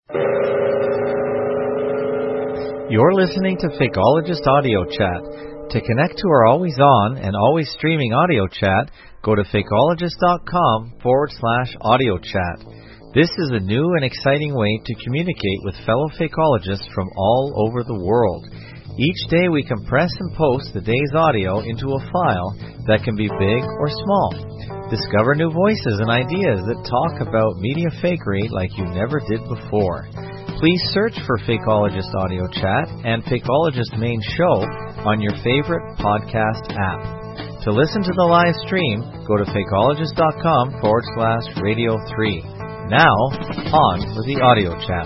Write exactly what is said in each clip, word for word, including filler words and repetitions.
You're listening to Fakeologist Audio Chat. To connect to our always-on and always streaming audio chat, go to fakeologist.com forward slash audio chat. This is a new and exciting way to communicate with fellow fakeologists from all over the world. Each day we compress and post the day's audio into a file that can be big or small. Discover new voices and ideas that talk about media fakery like you never did before. Please search for Fakeologist Audio Chat and Fakeologist Main Show on your favorite podcast app. To listen to the live stream, go to fakeologist.com forward slash radio 3. Now, on with the audio chat.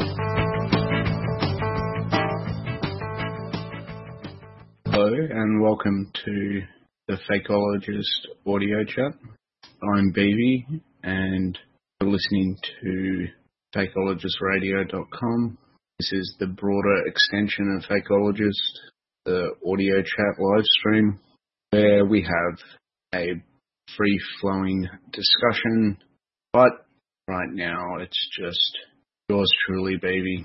Hello and welcome to the Fakeologist Audio Chat. I'm Beebe and you're listening to fakeologist radio dot com. This is the broader extension of Fakeologist, the audio chat live stream, where we have a free-flowing discussion, but right now it's just yours truly, baby.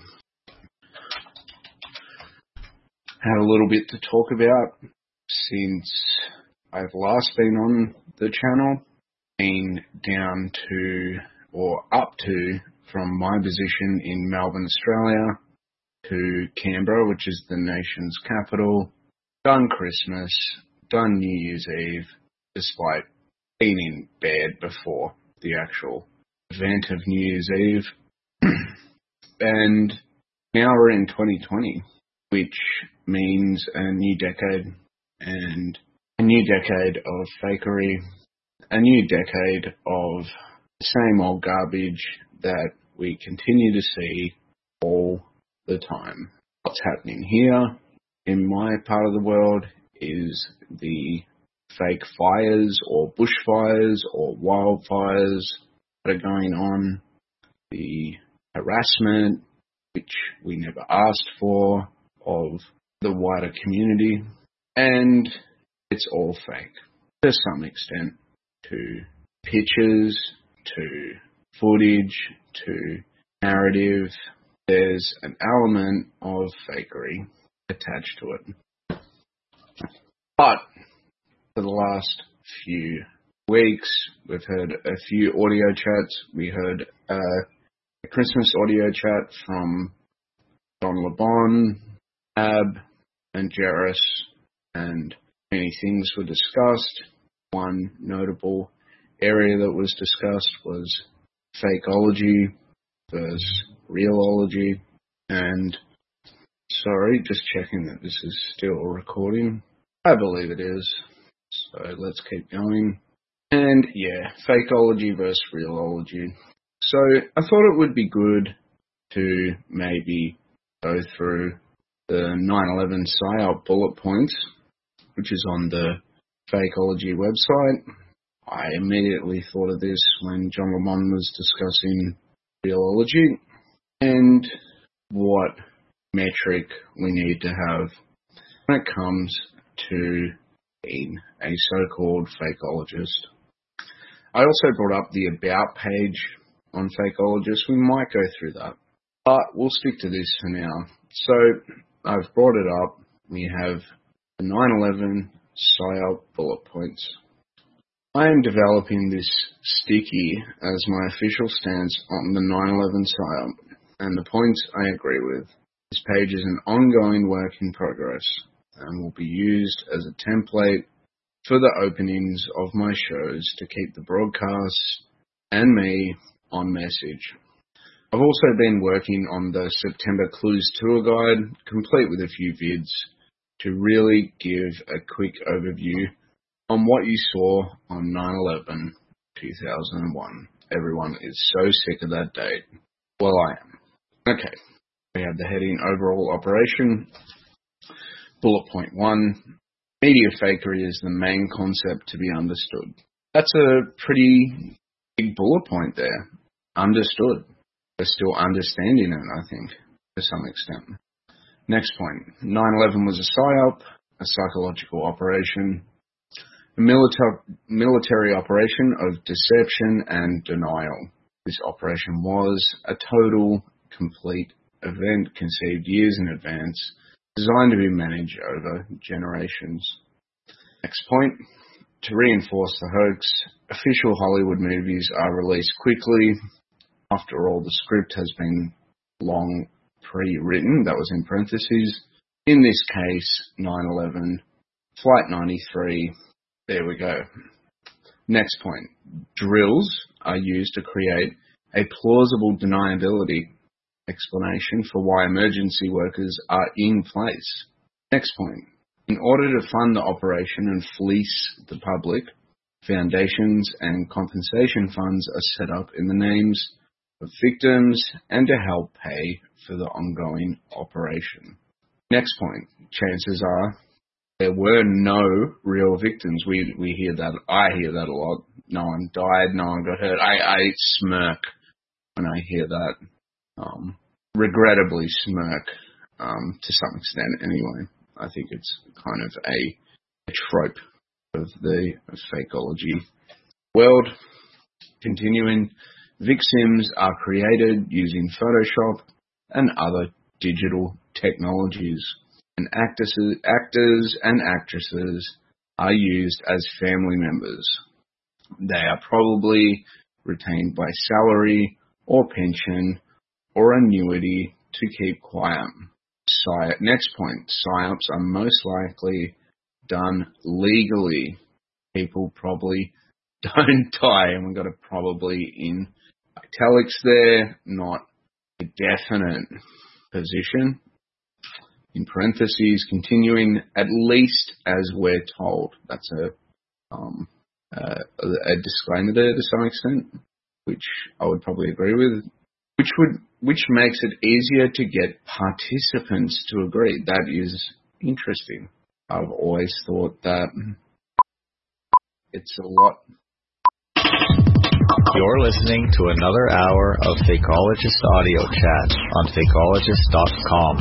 Had a little bit to talk about since I've last been on the channel, been down to, or up to, from my position in Melbourne, Australia, to Canberra, which is the nation's capital, done Christmas, done New Year's Eve, despite being in bed before the actual event of New Year's Eve. And now we're in twenty twenty, which means a new decade, and a new decade of fakery, a new decade of the same old garbage that we continue to see all the time. What's happening here in my part of the world is the fake fires or bushfires or wildfires that are going on, the harassment, which we never asked for, of the wider community, and it's all fake to some extent, to pictures, to footage, to narrative. There's an element of fakery attached to it. But for the last few weeks, we've heard a few audio chats. We heard uh, a Christmas audio chat from John LeBon, Ab, and Jairus, and many things were discussed. One notable area that was discussed was fakeology versus realology. And sorry, just checking that this is still recording. I believe it is. So let's keep going. And yeah, fakeology versus realology. So I thought it would be good to maybe go through the nine eleven PSYOP bullet points, which is on the Fakeology website. I immediately thought of this when John LeBon was discussing realology and what metric we need to have when it comes to being a so-called fakeologist. I also brought up the About page on Fakeologist. We might go through that, but we'll stick to this for now. So I've brought it up. We have the nine eleven PSYOP bullet points. I am developing this sticky as my official stance on the nine eleven PSYOP, and the points I agree with. This page is an ongoing work in progress and will be used as a template for the openings of my shows to keep the broadcasts and me on message. I've also been working on the September Clues Tour Guide, complete with a few vids, to really give a quick overview on what you saw on nine eleven two thousand one. Everyone is so sick of that date. Well, I am. Okay, we have the heading Overall Operation. Bullet point one, media fakery is the main concept to be understood. That's a pretty big bullet point there. Understood. We're still understanding it, I think, to some extent. Next point, nine eleven was a PSYOP, a psychological operation, a milita- military operation of deception and denial. This operation was a total, complete event conceived years in advance, designed to be managed over generations. Next point, to reinforce the hoax, official Hollywood movies are released quickly. After all, the script has been long pre-written, that was in parentheses. In this case, nine eleven, Flight ninety-three, there we go. Next point, drills are used to create a plausible deniability explanation for why emergency workers are in place. Next point, in order to fund the operation and fleece the public, foundations and compensation funds are set up in the names of victims and to help pay for the ongoing operation. Next point, chances are there were no real victims. We we hear that, I hear that a lot. No one died, no one got hurt. I, I smirk when I hear that. Um, regrettably smirk, um, to some extent anyway. I think it's kind of a, a trope of the fakeology world. Continuing, victims are created using Photoshop and other digital technologies, and actors, actors and actresses are used as family members. They are probably retained by salary or pension or annuity to keep quiet. Psy- Next point, psyops are most likely done legally. People probably don't die, and we've got a probably in italics there, not a definite position. In parentheses, continuing, at least as we're told. That's a um, uh, a disclaimer there to some extent, which I would probably agree with. Which would which makes it easier to get participants to agree. That is interesting. I've always thought that it's a lot. You're listening to another hour of Fakeologist Audio Chat on fakeologist dot com.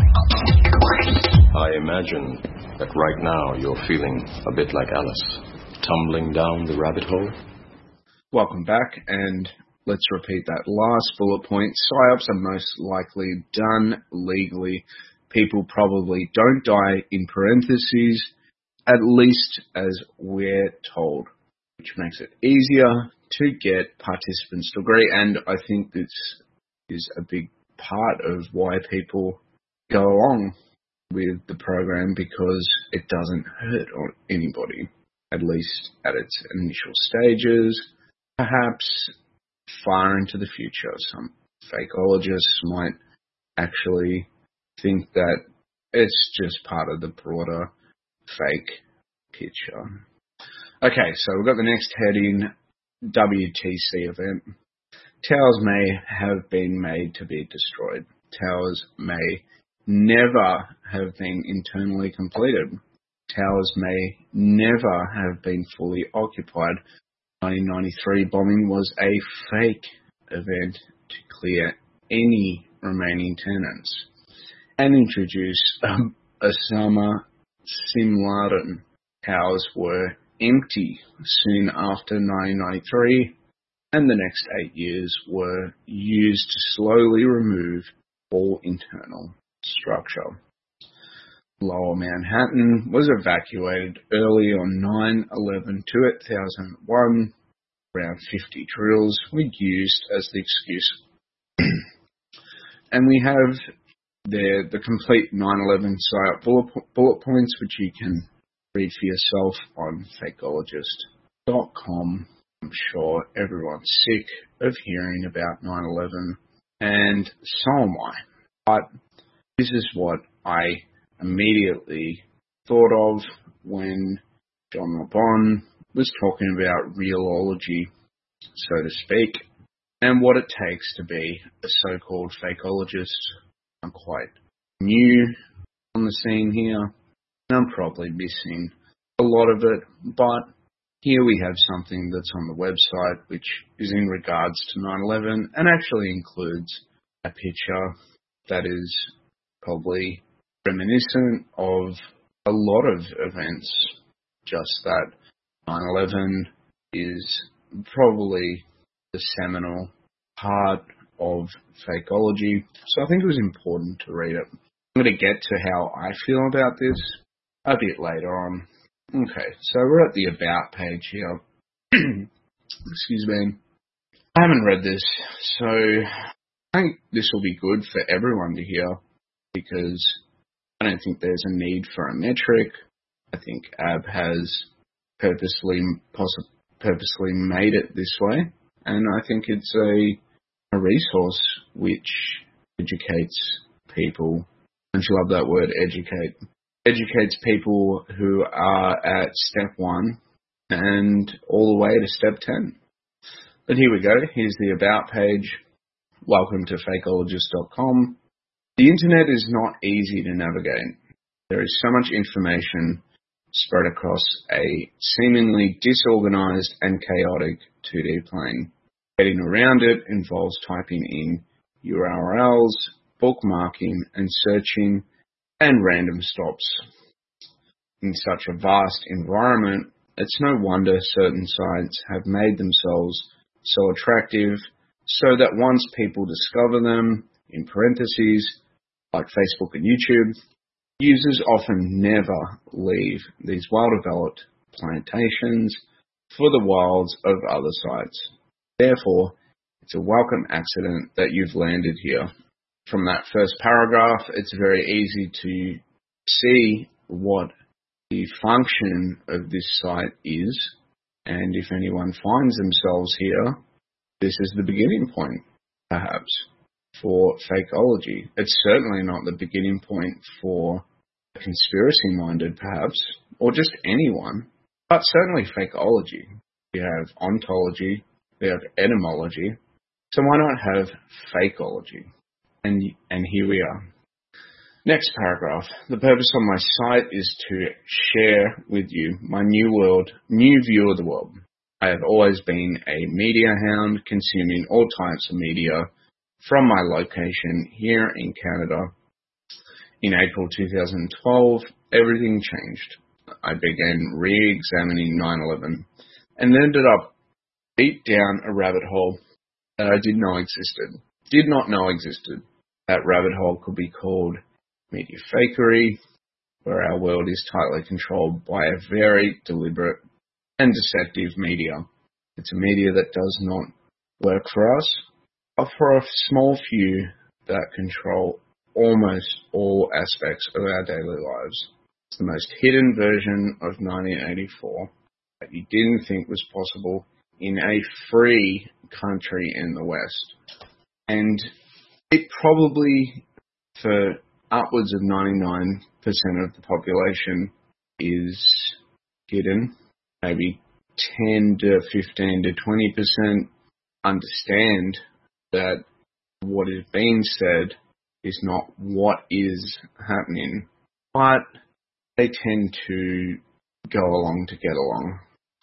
I imagine that right now you're feeling a bit like Alice, tumbling down the rabbit hole. Welcome back, and let's repeat that last bullet point. Psyops are most likely done legally. People probably don't die, in parentheses, at least as we're told, which makes it easier to get participants to agree. And I think this is a big part of why people go along with the program, because it doesn't hurt anybody, at least at its initial stages. Perhaps far into the future, some fakeologists might actually think that it's just part of the broader fake picture. Okay, so we've got the next heading, W T C event. Towers may have been made to be destroyed. Towers may never have been internally completed. Towers may never have been fully occupied. nineteen ninety-three bombing was a fake event to clear any remaining tenants and introduce um, Osama bin Laden. Towers were empty soon after nineteen ninety-three, and the next eight years were used to slowly remove all internal structure. Lower Manhattan was evacuated early on nine eleven two thousand one. Around fifty drills were used as the excuse. And we have there the complete nine eleven psyop bullet, bullet points, which you can read for yourself on fakeologist dot com. I'm sure everyone's sick of hearing about nine eleven, and so am I. But this is what I immediately thought of when John LeBon was talking about realology, so to speak, and what it takes to be a so-called fakeologist. I'm quite new on the scene here, and I'm probably missing a lot of it, but here we have something that's on the website which is in regards to nine eleven and actually includes a picture that is probably reminiscent of a lot of events, just that nine eleven is probably the seminal part of Fakeology, so I think it was important to read it. I'm going to get to how I feel about this a bit later on. Okay, so we're at the About page here. Excuse me. I haven't read this, so I think this will be good for everyone to hear, because I don't think there's a need for a metric. I think Ab has purposely poss- purposely made it this way, and I think it's a, a resource which educates people. Don't you love that word, educate? Educates people who are at step one and all the way to step ten. But here we go. Here's the About page. Welcome to fakeologist dot com. The internet is not easy to navigate. There is so much information spread across a seemingly disorganized and chaotic two D plane. Getting around it involves typing in U R Ls, bookmarking and searching, and random stops. In such a vast environment, it's no wonder certain sites have made themselves so attractive so that once people discover them, in parentheses, like Facebook and YouTube, users often never leave these well-developed plantations for the wilds of other sites. Therefore, it's a welcome accident that you've landed here. From that first paragraph, it's very easy to see what the function of this site is, and if anyone finds themselves here, this is the beginning point, perhaps, for Fakeology. It's certainly not the beginning point for a conspiracy-minded, perhaps, or just anyone, but certainly Fakeology. We have ontology, we have etymology, so why not have Fakeology? And, and here we are. Next paragraph. The purpose of my site is to share with you my new world, new view of the world. I have always been a media hound, consuming all types of media from my location here in Canada. In April two thousand twelve, everything changed. I began re-examining nine eleven and ended up deep down a rabbit hole that I did not existed. Did not know existed. That rabbit hole could be called media fakery, where our world is tightly controlled by a very deliberate and deceptive media. It's a media that does not work for us, but for a small few that control almost all aspects of our daily lives. It's the most hidden version of nineteen eighty-four that you didn't think was possible in a free country in the West. And it probably, for upwards of ninety-nine percent of the population, is hidden. Maybe ten to fifteen to twenty percent understand that what is being said is not what is happening, but they tend to go along to get along.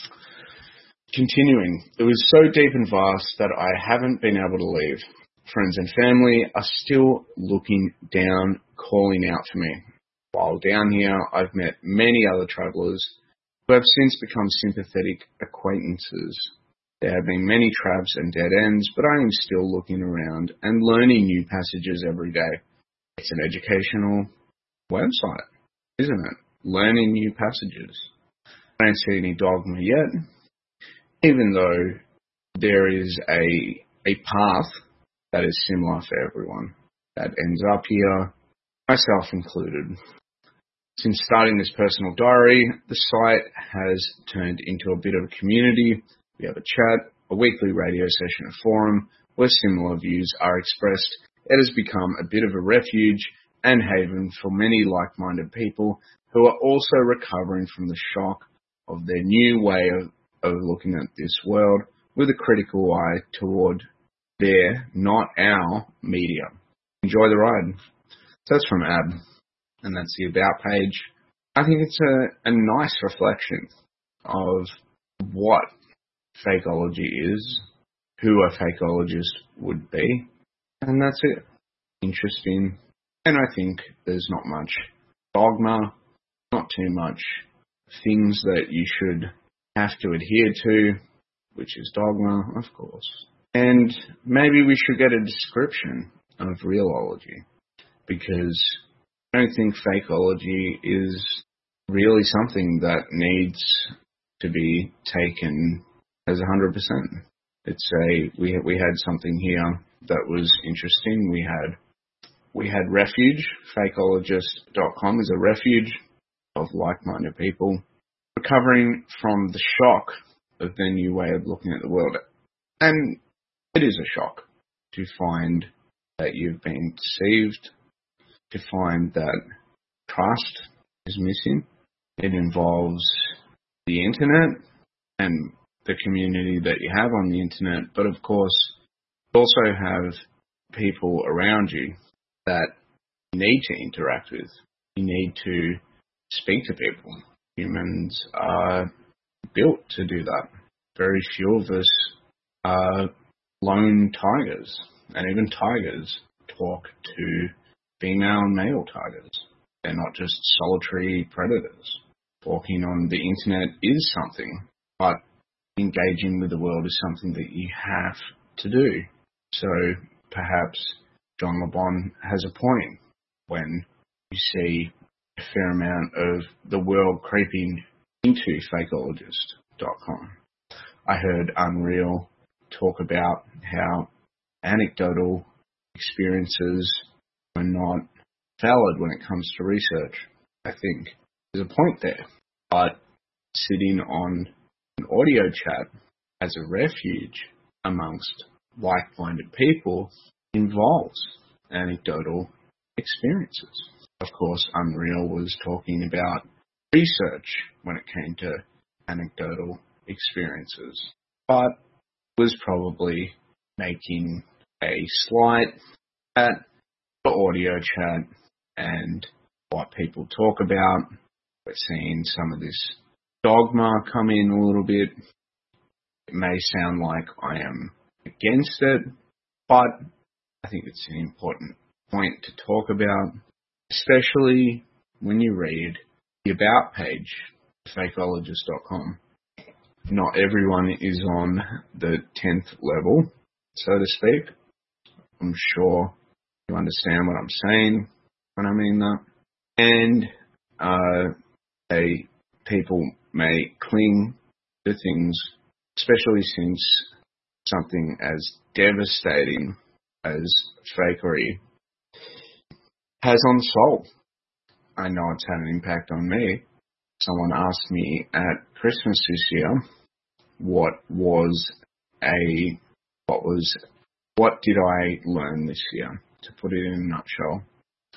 Continuing, it was so deep and vast that I haven't been able to leave. Friends and family are still looking down, calling out for me. While down here, I've met many other travellers who have since become sympathetic acquaintances. There have been many traps and dead ends, but I am still looking around and learning new passages every day. It's an educational website, isn't it? Learning new passages. I don't see any dogma yet, even though there is a a path that is similar for everyone that ends up here, myself included. Since starting this personal diary, the site has turned into a bit of a community. We have a chat, a weekly radio session, a forum where similar views are expressed. It has become a bit of a refuge and haven for many like-minded people who are also recovering from the shock of their new way of, of looking at this world with a critical eye toward their, not our, media. Enjoy the ride. So that's from Ab, and that's the About page. I think it's a, a nice reflection of what Fakeology is, who a fakeologist would be, and that's it. Interesting. And I think there's not much dogma, not too much things that you should have to adhere to, which is dogma, of course. And maybe we should get a description of realology, because I don't think fakeology is really something that needs to be taken as one hundred percent. It's a, we, we had something here that was interesting. We had, we had Refuge, fakeologist dot com is a refuge of like-minded people recovering from the shock of their new way of looking at the world. And it is a shock to find that you've been deceived, to find that trust is missing. It involves the internet and the community that you have on the internet, but of course, you also have people around you that you need to interact with. You need to speak to people. Humans are built to do that. Very few of us are lone tigers, and even tigers talk to female and male tigers. They're not just solitary predators. Talking on the internet is something, but engaging with the world is something that you have to do. So perhaps John LeBon has a point when you see a fair amount of the world creeping into fakeologist dot com. I heard Unreal talk about how anecdotal experiences are not valid when it comes to research. I think there's a point there, but sitting on an audio chat as a refuge amongst like-minded people involves anecdotal experiences. Of course, Unreal was talking about research when it came to anecdotal experiences, but was probably making a slight at the audio chat and what people talk about. We're seeing some of this dogma come in a little bit. It may sound like I am against it, but I think it's an important point to talk about, especially when you read the About page, fakeologist dot com. Not everyone is on the tenth level, so to speak. I'm sure you understand what I'm saying when I mean that. And uh, they, people may cling to things, especially since something as devastating as fakery has on the soul. I know it's had an impact on me. Someone asked me at Christmas this year, what was a, what was, what did I learn this year, to put it in a nutshell.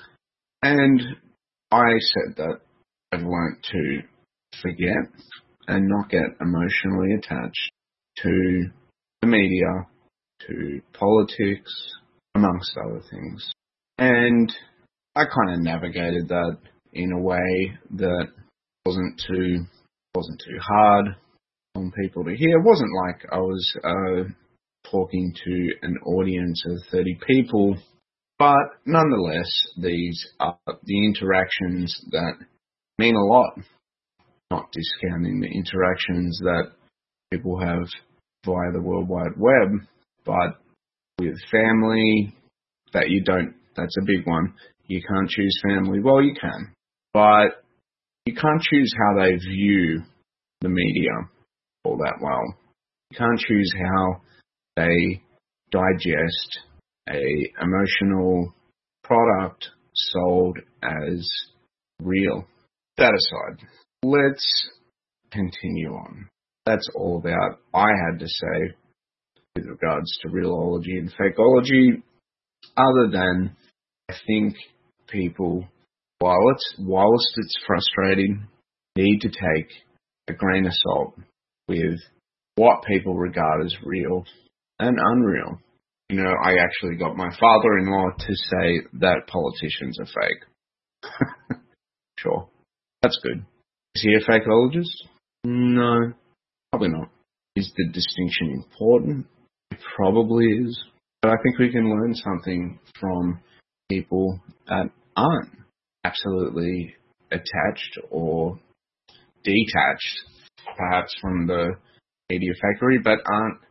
And I said that I've learnt to forget and not get emotionally attached to the media, to politics, amongst other things. And I kind of navigated that in a way that wasn't too wasn't too hard on people to hear. It wasn't like I was uh, talking to an audience of thirty people, but nonetheless, these are the interactions that mean a lot. Not discounting the interactions that people have via the World Wide Web, but with family, that you don't, that's a big one. You can't choose family. Well, you can, but you can't choose how they view the media all that well. You can't choose how they digest a emotional product sold as real. That aside, let's continue on. That's all about I had to say with regards to realology and fakeology, other than I think people, while it's, whilst it's frustrating, need to take a grain of salt with what people regard as real and unreal. You know, I actually got my father-in-law to say that politicians are fake. Sure, that's good. Is he a fakeologist? No, probably not. Is the distinction important? It probably is. But I think we can learn something from people that aren't absolutely attached or detached, perhaps from the media fakery, but aren't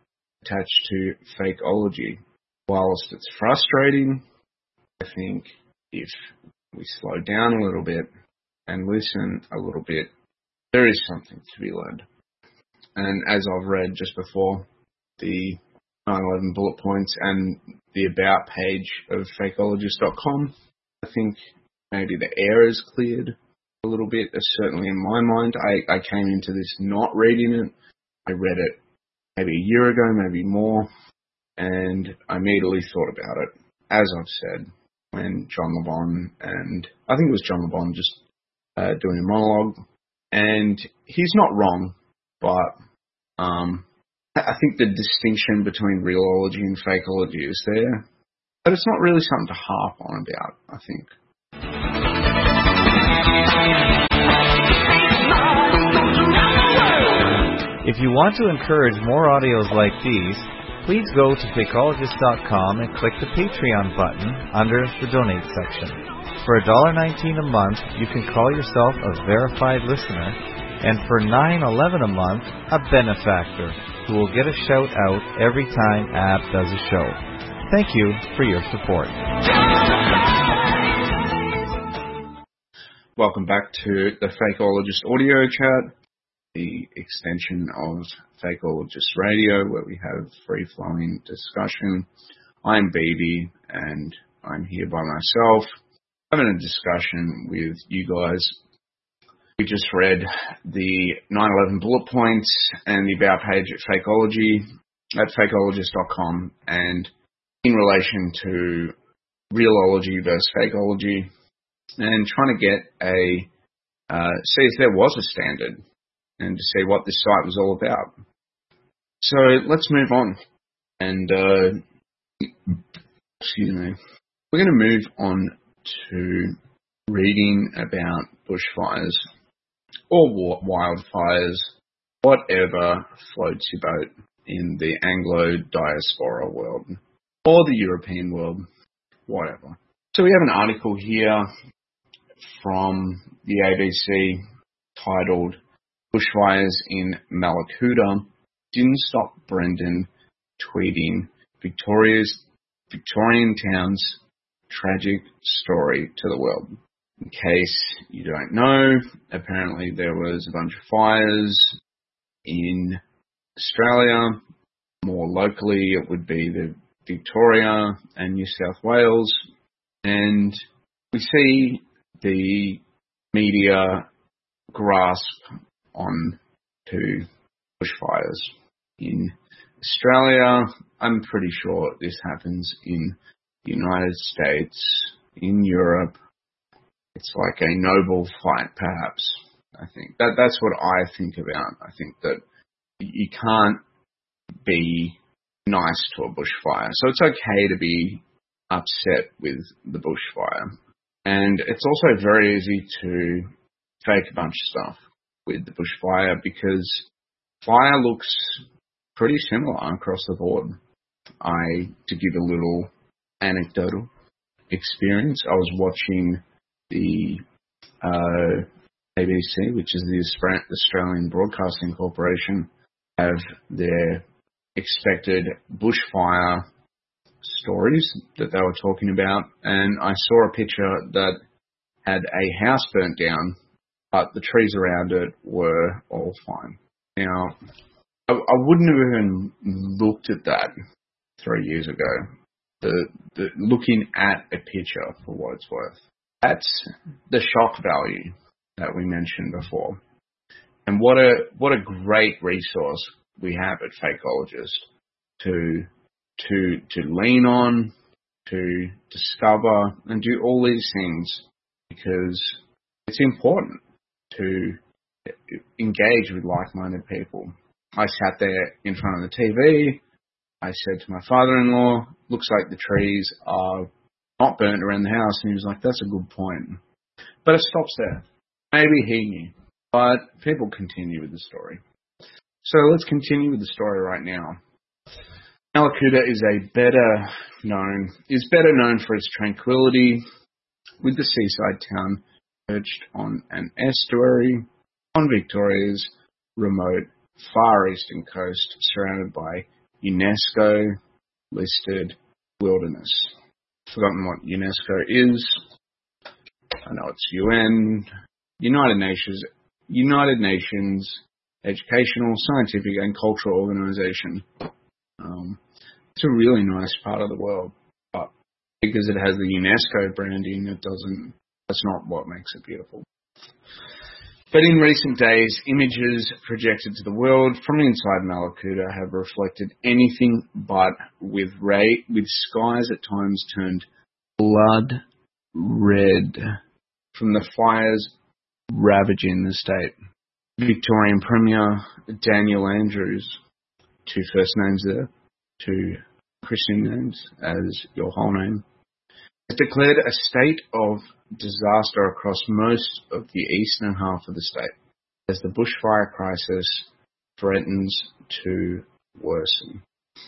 attached to fakeology. Whilst it's frustrating, I think if we slow down a little bit and listen a little bit, there is something to be learned. And as I've read just before, the nine eleven bullet points and the about page of fakeologist dot com, I think maybe the air is cleared a little bit, certainly in my mind. I, I came into this not reading it. I read it maybe a year ago, maybe more, and I immediately thought about it, as I've said, when John LeBon, and I think it was John LeBon just uh, doing a monologue, and he's not wrong, but um, I think the distinction between realology and fakeology is there, but it's not really something to harp on about, I think. If you want to encourage more audios like these, please go to fakeologist dot com and click the Patreon button under the Donate section. For one dollar nineteen a month, you can call yourself a verified listener, and for nine eleven a month, a benefactor, who will get a shout out every time Ab does a show. Thank you for your support. Welcome back to the Fakeologist audio chat, the extension of Fakeologist Radio, where we have free-flowing discussion. I'm Baby, and I'm here by myself, having a discussion with you guys. We just read the nine eleven bullet points and the about page at Fakeology, at fakeologist dot com, and in relation to realology versus fakeology, and trying to get a, uh, see if there was a standard, and to see what this site was all about. So let's move on. And, uh, excuse me, we're going to move on to reading about bushfires or wildfires, whatever floats your boat in the Anglo diaspora world or the European world, whatever. So we have an article here from the A B C titled Bushfires in Mallacoota Didn't Stop Brendan Tweeting Victoria's Victorian Town's Tragic Story to the World. In case you don't know, apparently there was a bunch of fires in Australia. More locally, it would be the Victoria and New South Wales. And we see the media grasp on to bushfires. In Australia, I'm pretty sure this happens in the United States, in Europe. It's like a noble fight, perhaps. I think that that's what I think about. I think that you can't be nice to a bushfire. So it's okay to be upset with the bushfire. And it's also very easy to fake a bunch of stuff with the bushfire because fire looks pretty similar across the board. I, to give a little anecdotal experience, I was watching the uh, A B C, which is the Australian Broadcasting Corporation, have their expected bushfire stories that they were talking about, and I saw a picture that had a house burnt down, but the trees around it were all fine. Now, I, I wouldn't have even looked at that three years ago. The, the looking at a picture for what it's worth. That's the shock value that we mentioned before. And what a what a great resource we have at Fakeologist to to to lean on, to discover and do all these things, because it's important to engage with like-minded people. I sat there in front of the T V. I said to my father-in-law, looks like the trees are not burnt around the house. And he was like, that's a good point. But it stops there. Maybe he knew. But people continue with the story. So let's continue with the story right now. Mallacoota is a better known, is better known for its tranquility, with the seaside town perched on an estuary on Victoria's remote far eastern coast, surrounded by UNESCO listed wilderness. Forgotten what UNESCO is. I know it's U N, United Nations, United Nations Educational, Scientific and Cultural Organization. Um, it's a really nice part of the world, but because it has the UNESCO branding, it doesn't. That's not what makes it beautiful. But in recent days, images projected to the world from inside Malakuta have reflected anything but, with ray, with skies at times turned blood red from the fires ravaging the state. Victorian Premier Daniel Andrews, two first names there, two Christian names as your whole name, has declared a state of disaster across most of the eastern half of the state as the bushfire crisis threatens to worsen.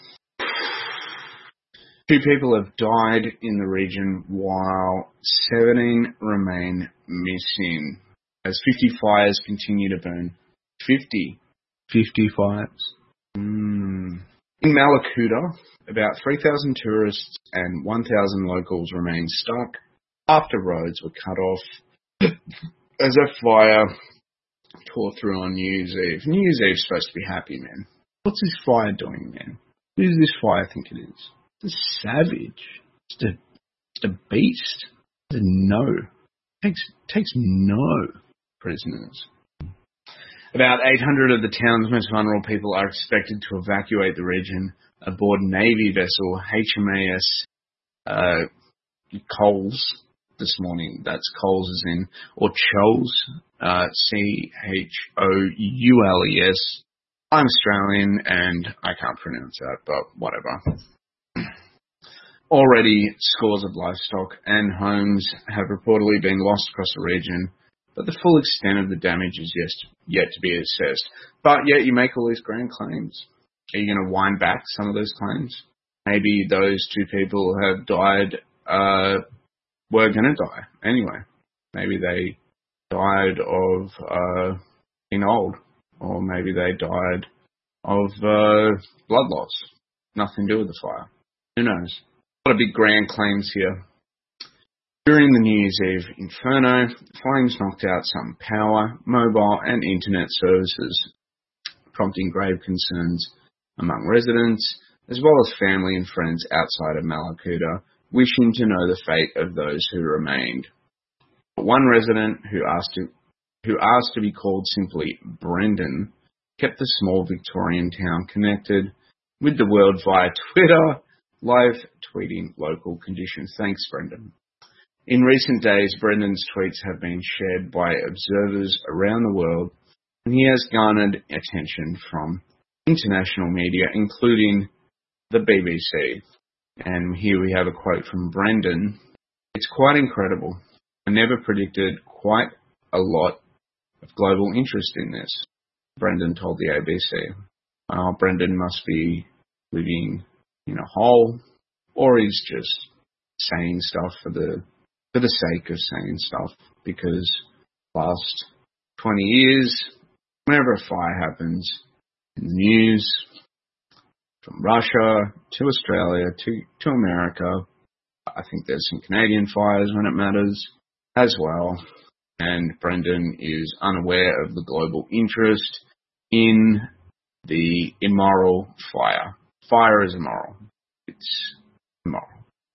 Two people have died in the region while seventeen remain missing as fifty fires continue to burn. fifty. fifty fires. Mm. In Malakuta, about three thousand tourists and one thousand locals remain stuck after roads were cut off as a fire tore through on New Year's Eve. New Year's Eve's supposed to be happy, man. What's this fire doing, man? Who does this fire think it is? It's a savage. It's a, it's a beast. It's a no. It takes, takes no prisoners. About eight hundred of the town's most vulnerable people are expected to evacuate the region aboard Navy vessel H M A S uh, Coles this morning. That's Coles as in, or Choles, uh, C H O U L E S. I'm Australian and I can't pronounce that, but whatever. Already, scores of livestock and homes have reportedly been lost across the region, but the full extent of the damage is yet, yet to be assessed. But yet you make all these grand claims. Are you going to wind back some of those claims? Maybe those two people have died, uh, were going to die anyway. Maybe they died of uh, being old, or maybe they died of uh, blood loss. Nothing to do with the fire. Who knows? A lot of big grand claims here. During the New Year's Eve inferno, flames knocked out some power, mobile and internet services, prompting grave concerns among residents, as well as family and friends outside of Malakuta, wishing to know the fate of those who remained. But one resident who asked to, who asked to be called simply Brendan kept the small Victorian town connected with the world via Twitter, live tweeting local conditions. Thanks, Brendan. In recent days, Brendan's tweets have been shared by observers around the world, and he has garnered attention from international media, including the B B C. And here we have a quote from Brendan. It's quite incredible. I never predicted quite a lot of global interest in this, Brendan told the A B C. Uh, Brendan must be living in a hole, or he's just saying stuff for the for the sake of saying stuff, because last twenty years, whenever a fire happens in the news, from Russia to Australia to, to America, I think there's some Canadian fires when it matters as well, and Brendan is unaware of the global interest in the immoral fire. Fire is immoral. It's immoral.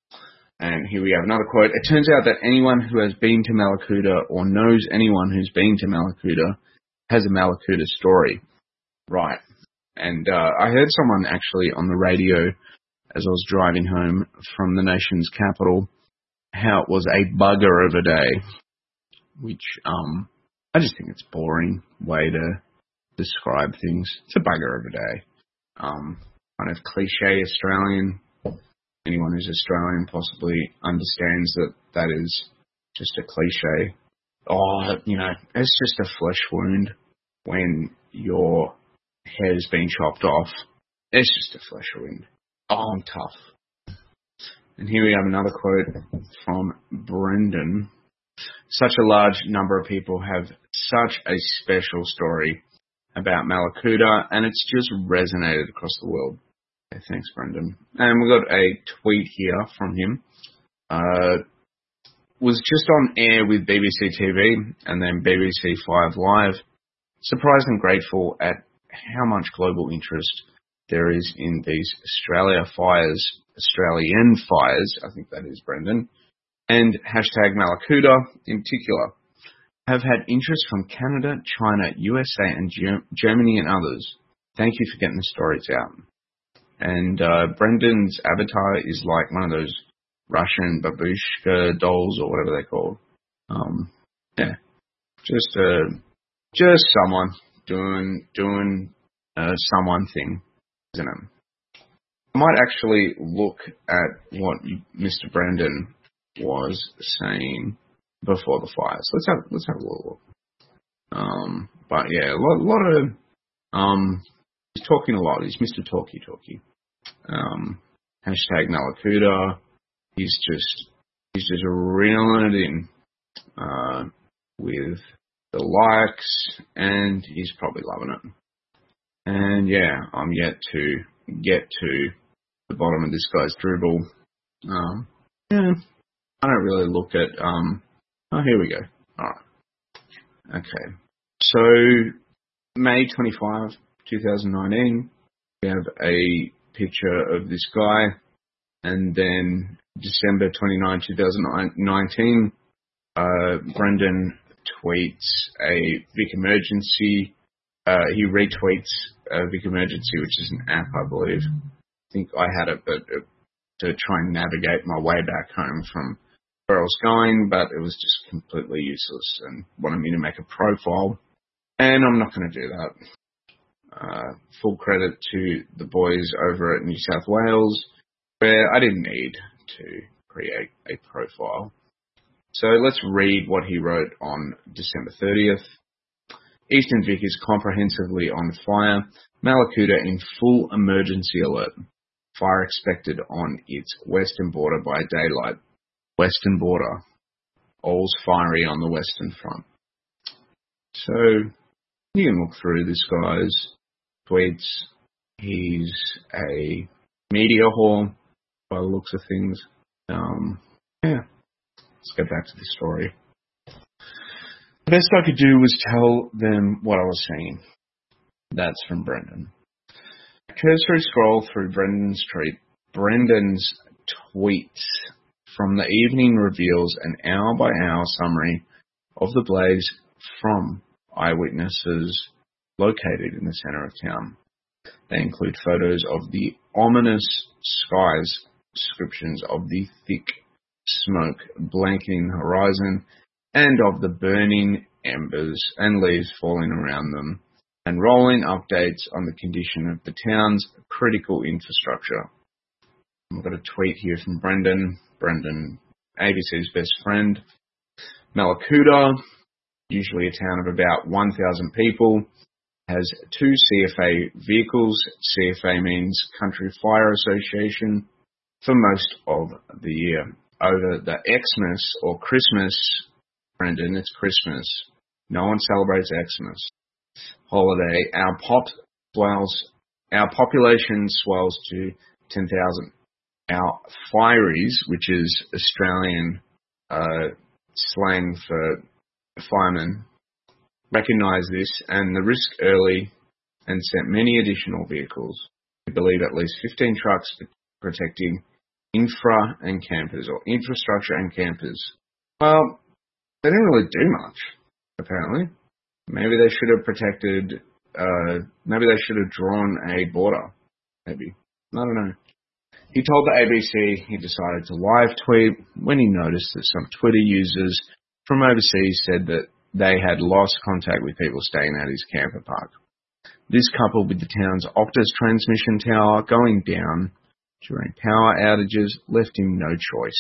And here we have another quote. It turns out that anyone who has been to Malakuta or knows anyone who's been to Malakuta has a Malakuta story. Right. And uh, I heard someone actually on the radio as I was driving home from the nation's capital how it was a bugger of a day, which um, I just think it's a boring way to describe things. It's a bugger of a day. Um, kind of cliche Australian. Anyone who's Australian possibly understands that that is just a cliche. Oh, you know, it's just a flesh wound when your hair's been chopped off. It's just a flesh wound. Oh, I'm tough. And here we have another quote from Brendan. Such a large number of people have such a special story about Malakuta, and it's just resonated across the world. Okay, thanks, Brendan. And we got a tweet here from him. Uh, was just on air with B B C T V and then B B C Five Live. Surprised and grateful at how much global interest there is in these Australia fires, Australian fires, I think that is, Brendan, and hashtag Malakuta in particular, have had interest from Canada, China, U S A, and Ger- Germany and others. Thank you for getting the stories out. And uh, Brendan's avatar is like one of those Russian babushka dolls or whatever they're called. Um, yeah, just uh, just someone doing doing uh, someone thing, isn't it? I might actually look at what Mister Brendan was saying before the fires. Let's have let's have a little look. Um, but yeah, a lot, lot of um, he's talking a lot. He's Mister Talky Talky. Um, hashtag Malakuta. He's just he's just reeling it in uh, with the likes, and he's probably loving it. And yeah, I'm yet to get to the bottom of this guy's dribble. Um, yeah, I don't really look at. Um, oh, here we go. All right. Okay. So May twenty-fifth, twenty nineteen, we have a picture of this guy, and then December twenty-ninth, twenty nineteen, uh, Brendan tweets a Vic Emergency. Uh, he retweets a Vic Emergency, which is an app, I believe. I think I had it, but uh, to try and navigate my way back home from where I was going, but it was just completely useless and wanted me to make a profile, and I'm not going to do that. Uh, full credit to the boys over at New South Wales, where I didn't need to create a profile. So let's read what he wrote on December thirtieth. Eastern Vic is comprehensively on fire. Malakuta in full emergency alert. Fire expected on its western border by daylight. Western border. All's fiery on the western front. So you can look through this guy's tweets. He's a media whore by the looks of things. Um, yeah, let's get back to the story. The best I could do was tell them what I was seeing. That's from Brendan. A cursory scroll through Brendan's tweet. Brendan's tweets from the evening reveals an hour-by-hour summary of the blaze from eyewitnesses located in the centre of town. They include photos of the ominous skies, descriptions of the thick smoke blanketing the horizon, and of the burning embers and leaves falling around them, and rolling updates on the condition of the town's critical infrastructure. I've got a tweet here from Brendan. Brendan, A B C's best friend. Malakuta, usually a town of about one thousand people, has two C F A vehicles. C F A means Country Fire Association, for most of the year. Over the Xmas or Christmas, Brendan, it's Christmas. No one celebrates Xmas holiday. Our pop swells, our population swells to ten thousand. Our fireys, which is Australian uh, slang for firemen, recognise this and the risk early and sent many additional vehicles. We believe at least fifteen trucks protecting infra and campers, or infrastructure and campers. Well, they didn't really do much, apparently. Maybe they should have protected, uh, maybe they should have drawn a border, maybe. I don't know. He told the A B C he decided to live tweet when he noticed that some Twitter users from overseas said that they had lost contact with people staying at his camper park. This, coupled with the town's Optus transmission tower going down during power outages, left him no choice.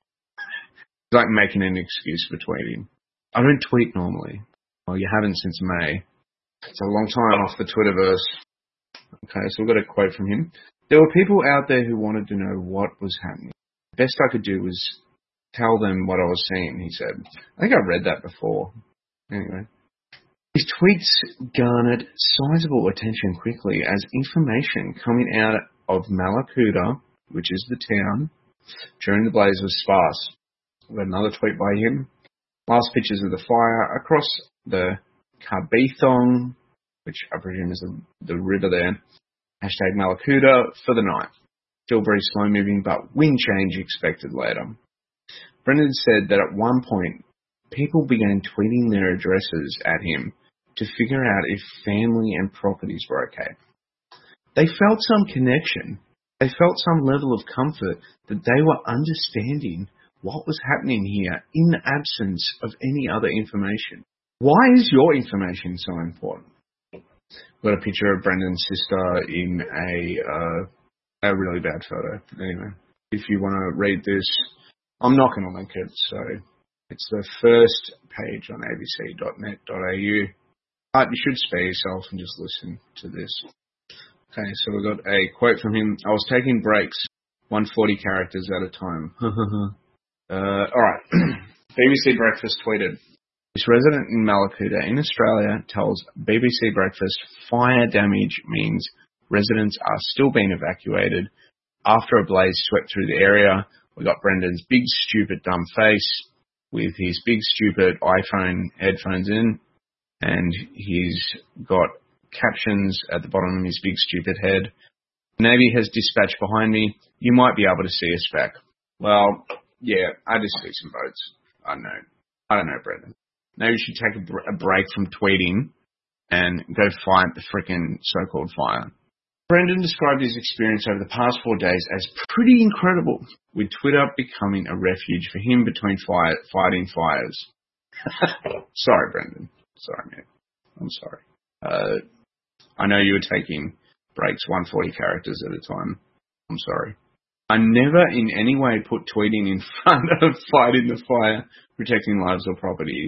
It's like making an excuse for tweeting. I don't tweet normally. Well, you haven't since May. It's a long time off the Twitterverse. Okay, so we've got a quote from him. There were people out there who wanted to know what was happening. The best I could do was tell them what I was seeing, he said. I think I read that before. Anyway. His tweets garnered sizable attention quickly as information coming out of Malakuta, which is the town, during the blaze was sparse. We got another tweet by him. Last pictures of the fire across the Kabethong, which I presume is the, the river there. Hashtag Malakuta for the night. Still very slow moving, but wind change expected later. Brendan said that at one point, people began tweeting their addresses at him to figure out if family and properties were okay. They felt some connection. They felt some level of comfort that they were understanding what was happening here in the absence of any other information. Why is your information so important? Got a picture of Brendan's sister in a uh, a really bad photo. Anyway, if you want to read this, I'm not going to link it. So it's the first page on a b c dot net dot a u. But you should spare yourself and just listen to this. Okay, so we got a quote from him. I was taking breaks, one hundred forty characters at a time. uh, all right. B B C Breakfast tweeted, this resident in Malakuta in Australia tells B B C Breakfast fire damage means residents are still being evacuated after a blaze swept through the area. We got Brendan's big, stupid, dumb face with his big, stupid iPhone headphones in, and he's got captions at the bottom of his big, stupid head. Navy has dispatched behind me. You might be able to see us back. Well, yeah, I just see some boats. I don't know. I don't know, Brendan. Maybe you should take a, br- a break from tweeting and go fight the frickin' so-called fire. Brendan described his experience over the past four days as pretty incredible, with Twitter becoming a refuge for him between fire, fighting fires. Sorry, Brendan. Sorry, mate. I'm sorry. Uh, I know you were taking breaks, one hundred forty characters at a time. I'm sorry. I never in any way put tweeting in front of fighting the fire, protecting lives or property, he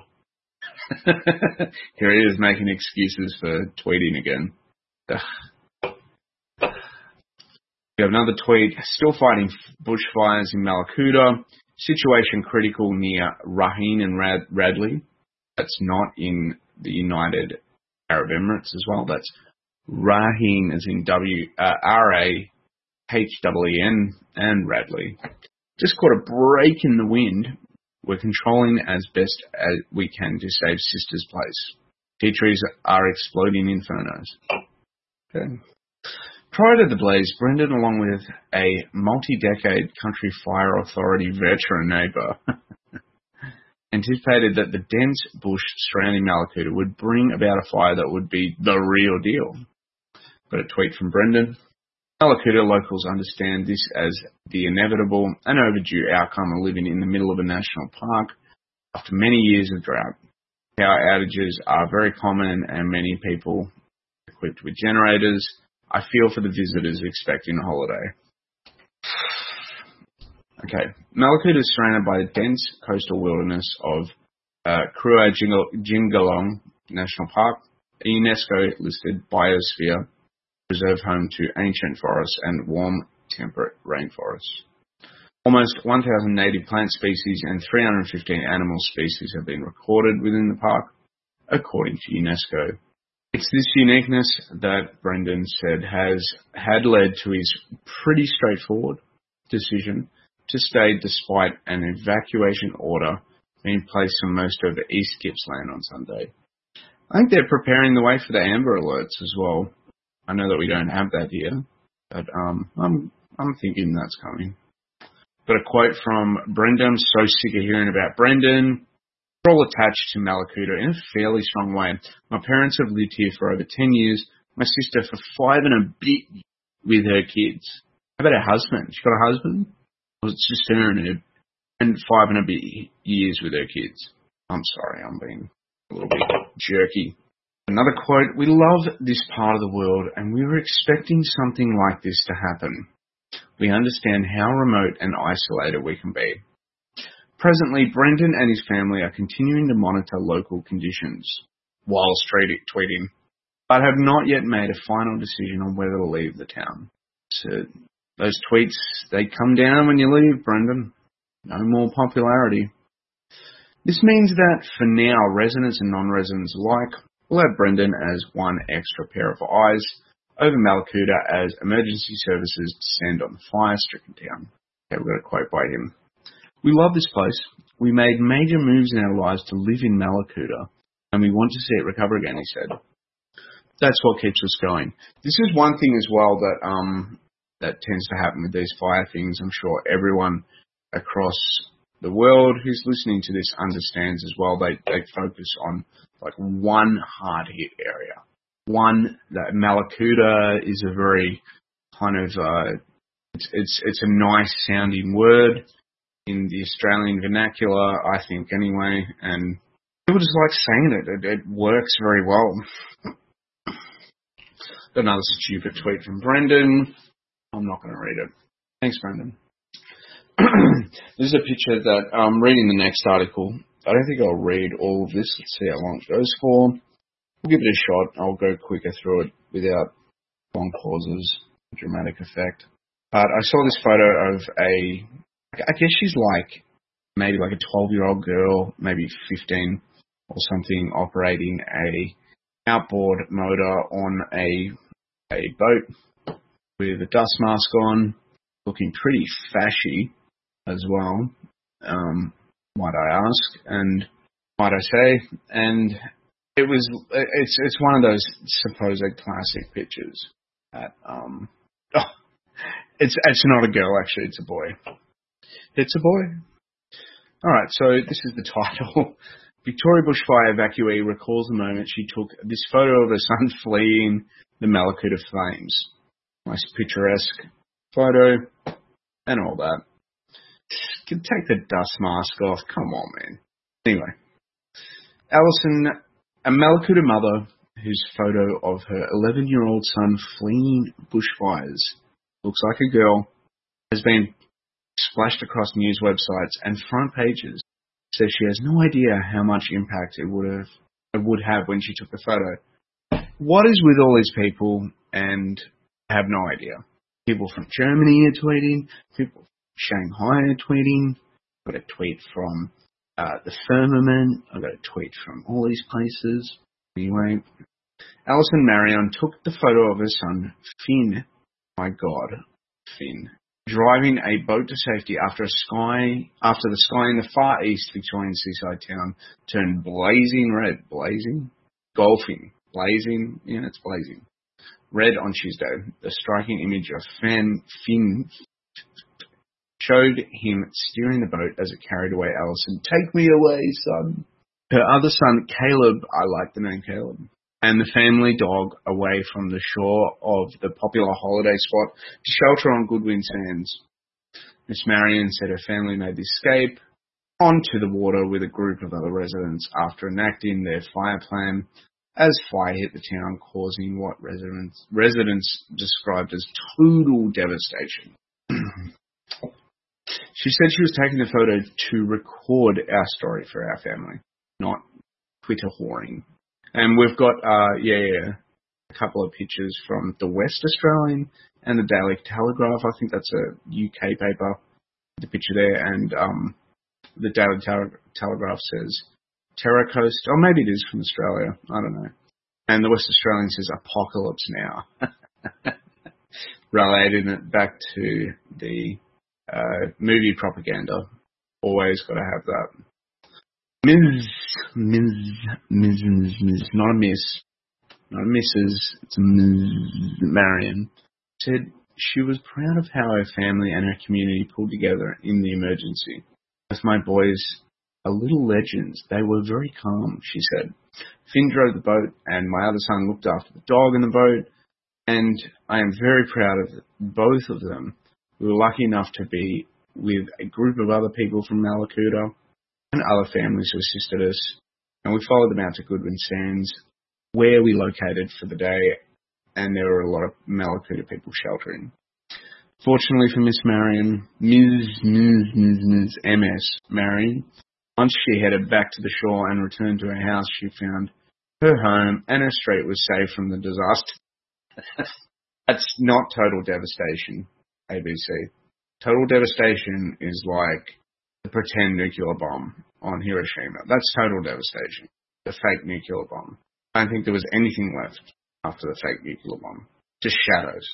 said. Here he is making excuses for tweeting again. We have another tweet. Still fighting bushfires in Malakuta. Situation critical near Raheen and Rad- Radley. That's not in the United Arab Emirates as well. That's Raheen as in W uh, R A H E E N and Radley. Just caught a break in the wind. We're controlling as best as we can to save Sister's Place. Tea trees are exploding infernos. Okay. Prior to the blaze, Brendan, along with a multi-decade Country Fire Authority veteran neighbour, anticipated that the dense bush surrounding Malakuta would bring about a fire that would be the real deal. Got a tweet from Brendan. Malakuta locals understand this as the inevitable and overdue outcome of living in the middle of a national park after many years of drought. Power outages are very common and many people equipped with generators. I feel for the visitors expecting a holiday. Okay, Malakuta is surrounded by the dense coastal wilderness of uh, Krua Jingalong National Park, a UNESCO-listed biosphere reserve home to ancient forests and warm, temperate rainforests. Almost one thousand native plant species and three hundred fifteen animal species have been recorded within the park, according to UNESCO. It's this uniqueness that Brendan said has had led to his pretty straightforward decision to stay despite an evacuation order being placed on most of East Gippsland on Sunday. I think they're preparing the way for the Amber Alerts as well. I know that we don't have that here, but um, I'm I'm thinking that's coming. Got a quote from Brendan. I'm so sick of hearing about Brendan. We're all attached to Malakuta in a fairly strong way. My parents have lived here for over ten years. My sister for five and a bit with her kids. How about her husband? She got a husband? Or it's just her and her, and five and a bit years with her kids. I'm sorry, I'm being a little bit jerky. Another quote, we love this part of the world and we were expecting something like this to happen. We understand how remote and isolated we can be. Presently, Brendan and his family are continuing to monitor local conditions whilst tweeting, but have not yet made a final decision on whether to leave the town. So those tweets, they come down when you leave, Brendan. No more popularity. This means that for now, residents and non-residents alike will have Brendan as one extra pair of eyes over Malakuta as emergency services descend on the fire-stricken town. Okay, we've got a quote by him. We love this place. We made major moves in our lives to live in Malakuta, and we want to see it recover again, he said. That's what keeps us going. This is one thing as well that um that tends to happen with these fire things. I'm sure everyone across the world who's listening to this understands as well. They they focus on like one hard hit area. One, that Malakuta is a very kind of uh, it's it's it's a nice sounding word in the Australian vernacular, I think anyway, and people just like saying it. It, it works very well. Another stupid tweet from Brendan. I'm not going to read it. Thanks, Brendan. This is a picture that I'm um, reading the next article. I don't think I'll read all of this. Let's see how long it goes for. We'll give it a shot. I'll go quicker through it without long pauses, dramatic effect. But I saw this photo of a, I guess she's like, maybe like a twelve-year-old girl, maybe fifteen or something, operating a outboard motor on a a boat with a dust mask on, looking pretty fashy as well, um, might I ask, and might I say, and it was, it's it's one of those supposed classic pictures that, um, oh, it's it's not a girl, actually, it's a boy. It's a boy. Alright, so this is the title. Victoria bushfire evacuee recalls the moment she took this photo of her son fleeing the Malakuta flames. Nice picturesque photo and all that. Can take the dust mask off. Come on, man. Anyway, Alison, a Malakuta mother whose photo of her eleven-year-old son fleeing bushfires looks like a girl, has been splashed across news websites and front pages, says she has no idea how much impact it would have it would have when she took the photo. What is with all these people? And I have no idea. People from Germany are tweeting. People from Shanghai are tweeting. I've got a tweet from uh, the Firmament. I've got a tweet from all these places. Anyway, Alison Marion took the photo of her son, Finn. My God, Finn. Driving a boat to safety after a sky after the sky in the far east Victorian seaside town turned blazing red. Blazing? Golfing. Blazing? Yeah, it's blazing. Red on Tuesday. The striking image of Fan Finn showed him steering the boat as it carried away Alison. Take me away, son. Her other son, Caleb, I like the name Caleb, and the family dog away from the shore of the popular holiday spot to shelter on Goodwin Sands. Miss Marion said her family made the escape onto the water with a group of other residents after enacting their fire plan as fire hit the town, causing what residents residents described as total devastation. She said she was taking the photo to record our story for our family, not Twitter whoring. And we've got, uh, yeah, yeah, a couple of pictures from the West Australian and the Daily Telegraph. I think that's a U K paper, the picture there. And um, the Daily Tele- Telegraph says Terror Coast. Oh, maybe it is from Australia. I don't know. And the West Australian says Apocalypse Now. Relating it back to the uh, movie propaganda. Always got to have that. Miz Miz Miz Miz Miz not a miss, not a missus, it's a Miz Marion, said she was proud of how her family and her community pulled together in the emergency. With my boys, are little legends. They were very calm, she said. Finn drove the boat and my other son looked after the dog in the boat, and I am very proud of both of them. We were lucky enough to be with a group of other people from Malakuta and other families who assisted us, and we followed them out to Goodwin Sands, where we located for the day, and there were a lot of Malakuta people sheltering. Fortunately for Miss Marion, Miz Miz Miz Miz M S Marion, once she headed back to the shore and returned to her house, she found her home and her street was safe from the disaster. That's not total devastation, A B C. Total devastation is like the pretend nuclear bomb on Hiroshima. That's total devastation. The fake nuclear bomb. I don't think there was anything left after the fake nuclear bomb. just shadows.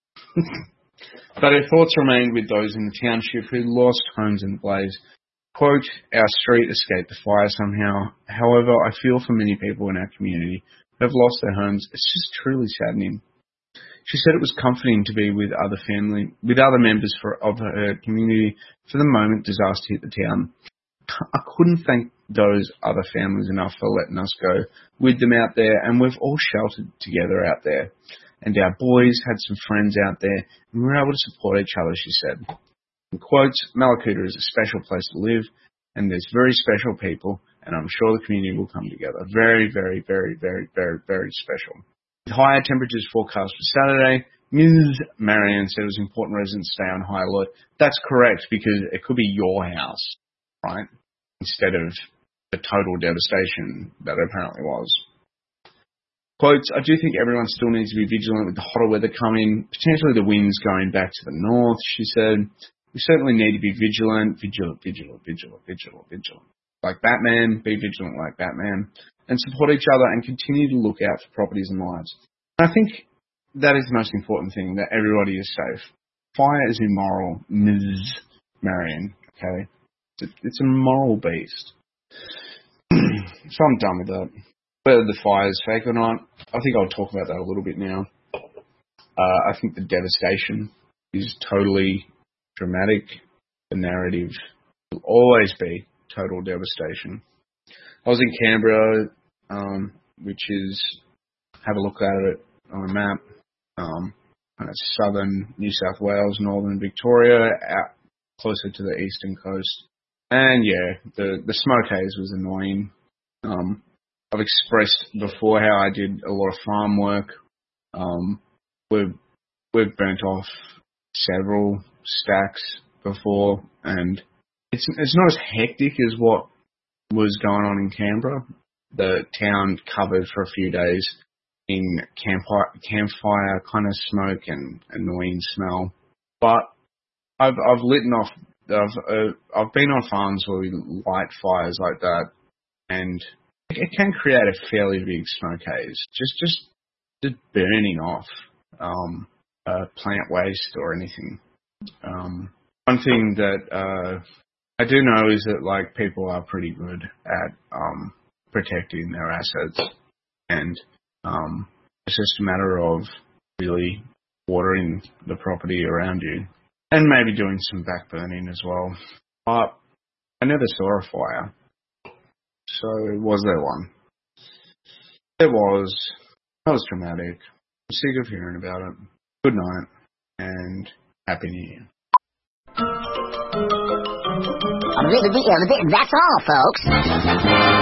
But her thoughts remained with those in the township who lost homes in the blaze. Quote, our street escaped the fire somehow. However, I feel for many people in our community who have lost their homes. It's just truly saddening. She said it was comforting to be with other family, with other members for, of her community for the moment disaster hit the town. I couldn't thank those other families enough for letting us go with them out there, and we've all sheltered together out there. And our boys had some friends out there, and we were able to support each other, she said. In quotes, Mallacoota is a special place to live, and there's very special people, and I'm sure the community will come together. Very, very, very, very, very, very special. With higher temperatures forecast for Saturday, Missus Marion said it was important residents stay on high alert. That's correct, because it could be your house, right? Instead of the total devastation that it apparently was. Quotes, I do think everyone still needs to be vigilant with the hotter weather coming, potentially the winds going back to the north, she said. We certainly need to be vigilant, vigilant, vigilant, vigilant, vigilant, vigilant. Like Batman, be vigilant like Batman, and support each other and continue to look out for properties and lives. And I think that is the most important thing, that everybody is safe. Fire is immoral, Missus Marion, okay? It's a, it's a moral beast. So I'm done with that. Whether the fire is fake or not, I think I'll talk about that a little bit now. Uh, I think the devastation is totally dramatic. The narrative will always be total devastation. I was in Canberra, um, which is, have a look at it on a map, um, kind of southern New South Wales, northern Victoria, out closer to the eastern coast. And yeah, the, the smoke haze was annoying. Um, I've expressed before how I did a lot of farm work. Um, we've, we've burnt off several stacks before, and it's it's not as hectic as what was going on in Canberra. The town covered for a few days in campfire, campfire kind of smoke and annoying smell. But I've I've lit off. I've uh, I've been on farms where we light fires like that, and it can create a fairly big smoke haze. Just just just burning off um, uh, plant waste or anything. Um, one thing that uh, I do know is that like people are pretty good at um, protecting their assets, and um, it's just a matter of really watering the property around you, and maybe doing some back burning as well. But I never saw a fire, so was there one? There was. That was dramatic. I'm sick of hearing about it. Good night, and Happy New Year. That's all, folks.